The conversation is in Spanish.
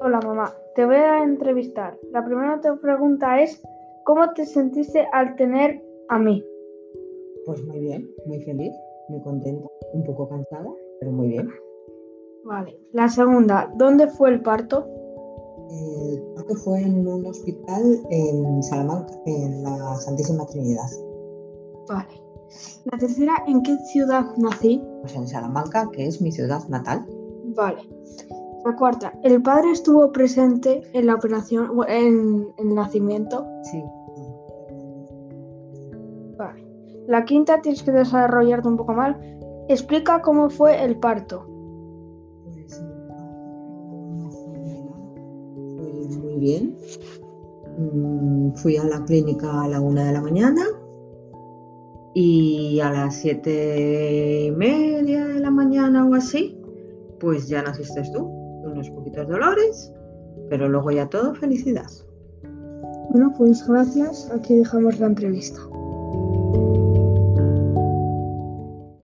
Hola mamá, te voy a entrevistar. La primera pregunta es, ¿cómo te sentiste al tener a mí? Pues muy bien, muy feliz, muy contenta, un poco cansada, pero muy bien. Vale. La segunda, ¿dónde fue el parto? Creo que fue en un hospital en Salamanca, en la Santísima Trinidad. Vale. La tercera, ¿en qué ciudad nací? Pues en Salamanca, que es mi ciudad natal. Vale. La cuarta, ¿el padre estuvo presente en la operación o en el nacimiento? Sí. Vale. La quinta, tienes que desarrollarte un poco más. Explica cómo fue el parto. Pues no fue muy bien. Fui a la clínica a la 1 de la mañana y a las 7:30 de la mañana o así, pues ya naciste tú, unos poquitos dolores, pero luego ya todo felicidad. Bueno, pues gracias. Aquí dejamos la entrevista.